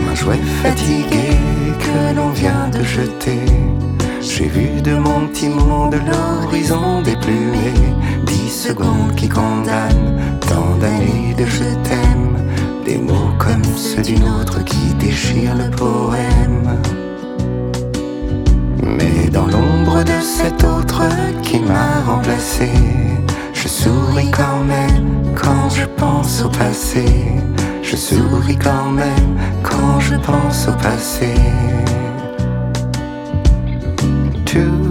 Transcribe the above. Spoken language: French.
un jouet fatigué que l'on vient de jeter. J'ai vu de mon petit monde l'horizon déplumé. 10 secondes qui condamnent tant d'années de je t'aime. Des mots comme ceux d'une autre qui déchirent le poème. Mais dans l'ombre de cet autre qui m'a remplacé, je souris quand même quand je pense au passé. Je souris quand même quand je pense au passé.